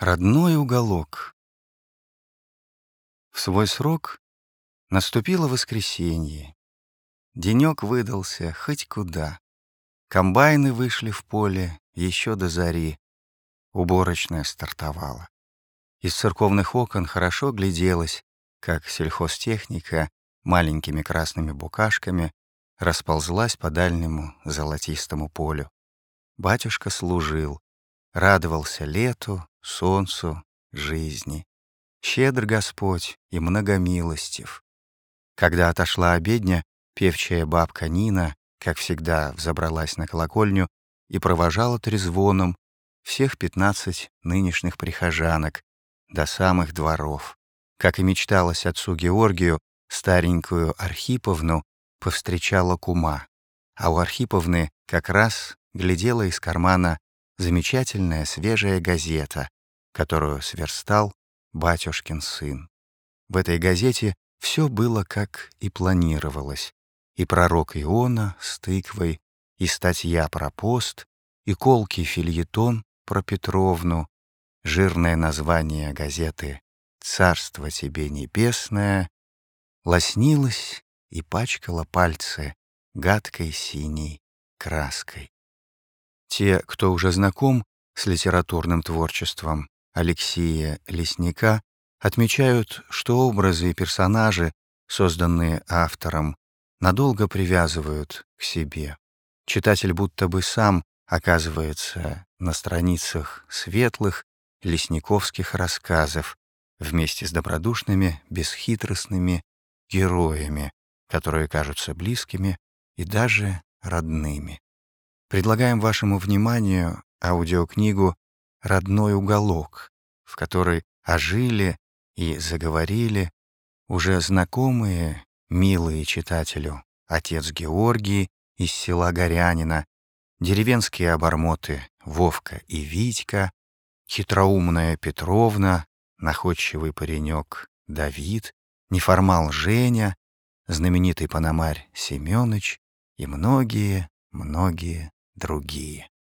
Родной уголок. В свой срок наступило воскресенье. Денек выдался хоть куда. Комбайны вышли в поле еще до зари. Уборочная стартовала. Из церковных окон хорошо гляделось, как сельхозтехника маленькими красными букашками расползлась по дальнему золотистому полю. Батюшка служил, радовался лету, солнцу, жизни. Щедр Господь и многомилостив. Когда отошла обедня, певчая бабка Нина, как всегда, взобралась на колокольню и провожала трезвоном всех 15 нынешних прихожанок до самых дворов. Как и мечталось отцу Георгию, старенькую Архиповну повстречала кума, а у Архиповны как раз глядела из кармана замечательная свежая газета, которую сверстал батюшкин сын. В этой газете все было, как и планировалось. И пророк Иона с тыквой, и статья про пост, и колкий фельетон про Петровну, жирное название газеты «Царство тебе небесное» лоснилось и пачкало пальцы гадкой синей краской. Те, кто уже знаком с литературным творчеством Алексея Лесника, отмечают, что образы и персонажи, созданные автором, надолго привязывают к себе. Читатель будто бы сам оказывается на страницах светлых лесниковских рассказов вместе с добродушными, бесхитростными героями, которые кажутся близкими и даже родными. Предлагаем вашему вниманию аудиокнигу «Родной уголок», в которой ожили и заговорили уже знакомые, милые читателю отец Георгий из села Горянина, деревенские обормоты Вовка и Витька, хитроумная Петровна, находчивый паренек Давид, неформал Женя, знаменитый пономарь Семёныч и многие другие.